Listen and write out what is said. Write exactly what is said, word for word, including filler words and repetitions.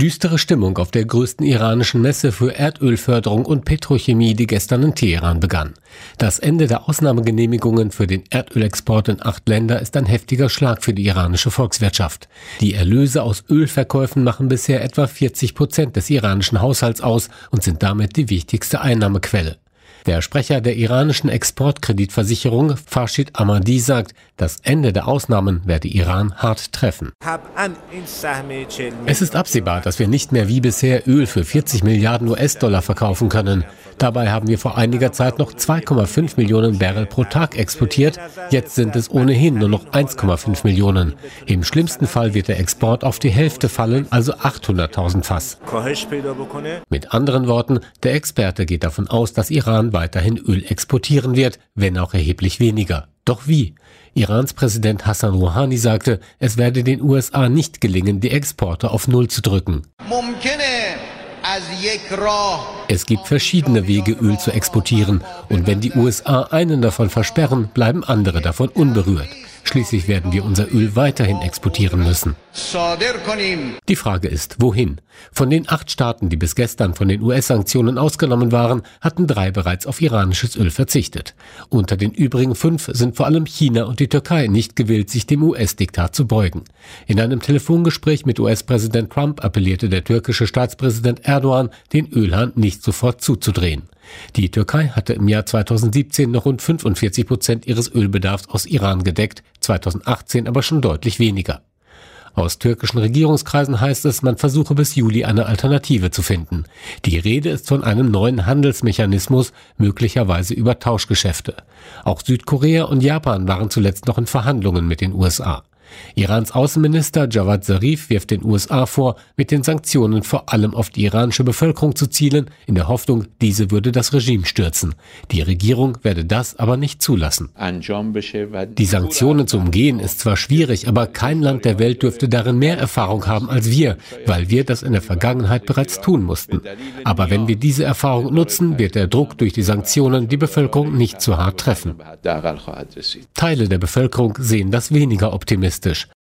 Düstere Stimmung auf der größten iranischen Messe für Erdölförderung und Petrochemie, die gestern in Teheran begann. Das Ende der Ausnahmegenehmigungen für den Erdölexport in acht Länder ist ein heftiger Schlag für die iranische Volkswirtschaft. Die Erlöse aus Ölverkäufen machen bisher etwa vierzig Prozent des iranischen Haushalts aus und sind damit die wichtigste Einnahmequelle. Der Sprecher der iranischen Exportkreditversicherung, Farshid Ahmadi, sagt, das Ende der Ausnahmen werde Iran hart treffen. Es ist absehbar, dass wir nicht mehr wie bisher Öl für vierzig Milliarden U S-Dollar verkaufen können. Dabei haben wir vor einiger Zeit noch zwei Komma fünf Millionen Barrel pro Tag exportiert. Jetzt sind es ohnehin nur noch eins Komma fünf Millionen. Im schlimmsten Fall wird der Export auf die Hälfte fallen, also achthunderttausend Fass. Mit anderen Worten, der Experte geht davon aus, dass Iran weiterhin Öl exportieren wird, wenn auch erheblich weniger. Doch wie? Irans Präsident Hassan Rouhani sagte, es werde den U S A nicht gelingen, die Exporte auf Null zu drücken. Es gibt verschiedene Wege, Öl zu exportieren, und wenn die U S A einen davon versperren, bleiben andere davon unberührt. Schließlich werden wir unser Öl weiterhin exportieren müssen. Die Frage ist, wohin? Von den acht Staaten, die bis gestern von den U S-Sanktionen ausgenommen waren, hatten drei bereits auf iranisches Öl verzichtet. Unter den übrigen fünf sind vor allem China und die Türkei nicht gewillt, sich dem U S-Diktat zu beugen. In einem Telefongespräch mit U S-Präsident Trump appellierte der türkische Staatspräsident Erdogan, den Ölhahn nicht sofort zuzudrehen. Die Türkei hatte im Jahr zweitausendsiebzehn noch rund fünfundvierzig Prozent ihres Ölbedarfs aus Iran gedeckt, zweitausendachtzehn aber schon deutlich weniger. Aus türkischen Regierungskreisen heißt es, man versuche bis Juli eine Alternative zu finden. Die Rede ist von einem neuen Handelsmechanismus, möglicherweise über Tauschgeschäfte. Auch Südkorea und Japan waren zuletzt noch in Verhandlungen mit den U S A. Irans Außenminister Javad Zarif wirft den U S A vor, mit den Sanktionen vor allem auf die iranische Bevölkerung zu zielen, in der Hoffnung, diese würde das Regime stürzen. Die Regierung werde das aber nicht zulassen. Die Sanktionen zu umgehen ist zwar schwierig, aber kein Land der Welt dürfte darin mehr Erfahrung haben als wir, weil wir das in der Vergangenheit bereits tun mussten. Aber wenn wir diese Erfahrung nutzen, wird der Druck durch die Sanktionen die Bevölkerung nicht zu hart treffen. Teile der Bevölkerung sehen das weniger optimistisch.